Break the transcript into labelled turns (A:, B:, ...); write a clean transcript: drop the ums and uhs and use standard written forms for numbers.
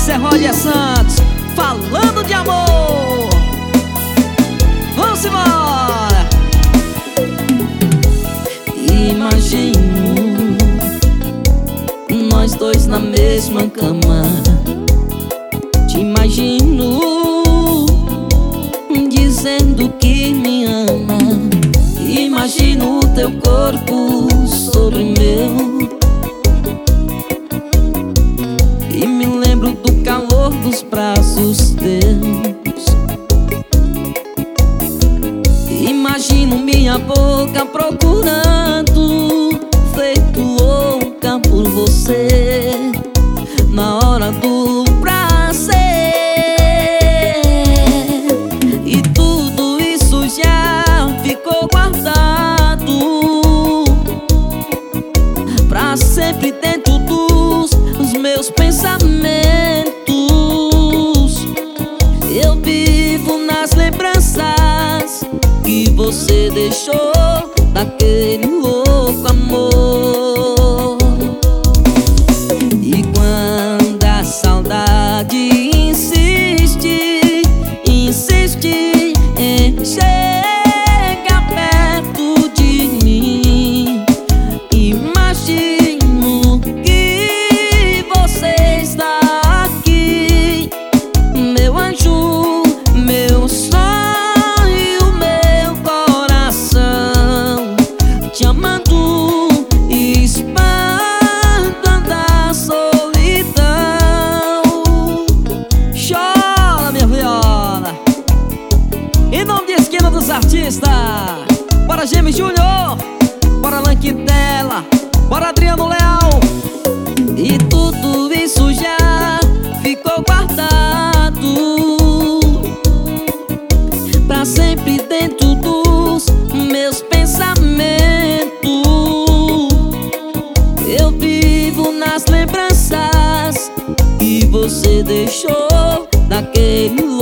A: Esse é Roger Santos, falando de amor. Vamos embora.
B: Imagino nós dois na mesma cama. Te imagino dizendo que me ama. Imagino teu corpo sobre meu, e me lembro do calor dos braços teus. Imagino minha boca procurando, feito louca por você, na hora do prazer. E tudo isso já ficou guardado pra sempre dentro dos meus pensamentos. Eu vivo nas lembranças que você deixou daquele louco amor. E quando a saudade insiste, insiste em chegar perto de mim, imagino que você está aqui, meu anjo, meu sonho, meu coração, te amando, espantando a solidão.
A: Chora, minha viola. Em nome de Esquina dos Artistas, bora Gêmeos Júnior, bora Lanquitela, bora Adriano Leal.
B: E tudo isso já ficou guardado pra sempre dentro dos meus pensamentos. Eu vivo nas lembranças que você deixou daquele